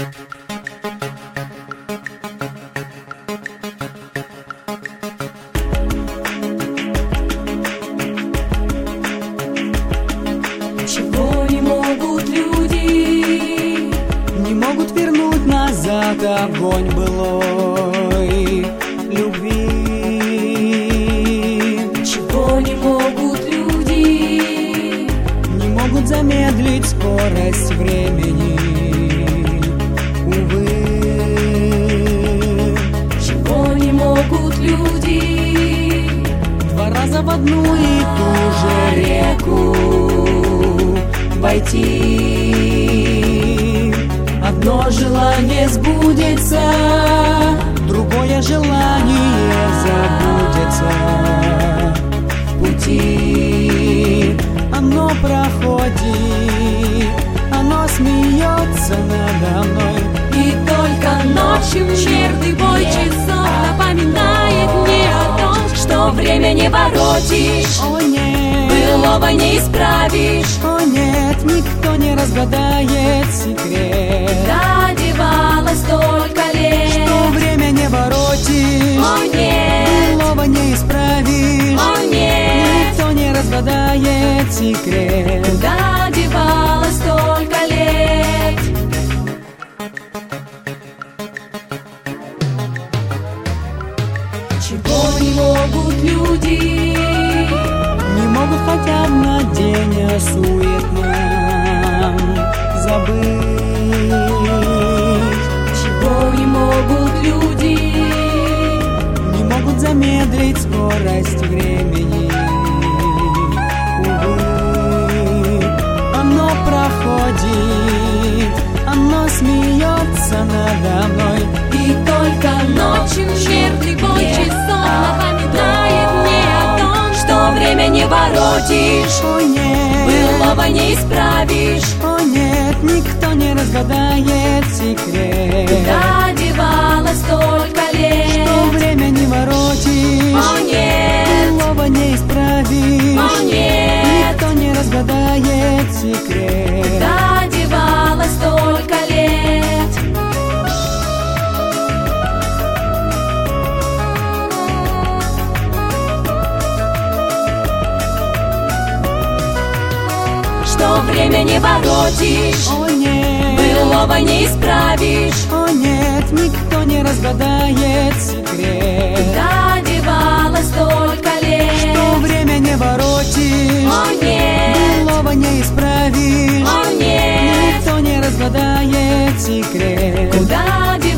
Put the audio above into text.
Чего не могут люди? Не могут вернуть назад огонь былой любви. Чего не могут люди? Не могут замедлить скорость времени, увы. Чего не могут люди? 2 раза в одну и ту же реку войти. Одно желание сбудется, Другое желание забудется в пути. Оно проходит, оно смеется надо мной. и только ночью мерный бой часов напоминает мне о том, что время не воротишь, О нет, былого не исправишь. о нет, никто не разгадает секрет, Да девалось столько лет, что время не воротишь, о нет, былого не исправишь. о нет, Никто не разгадает секрет. да девалось столько лет. Чего не могут люди? Не могут хотя бы на день о суетном забыть. Чего не могут люди? Не могут замедлить скорость времени, увы. Оно проходит, оно смеется надо мной. И только ночью мерный бой часов напоминает мне о том, что время не воротишь, О нет, былого не исправишь. о нет, никто не разгадает секрет, Да девалось столько лет, что время не воротишь, о нет, былого не исправишь. о нет, Никто не разгадает секрет. да девалось столько лет. Что время не воротишь, О нет, былого не исправишь. о нет, никто не разгадает секрет, Да девалось столько лет, что время не воротишь, о нет, былого не исправишь. о нет, Никто не разгадает секрет. куда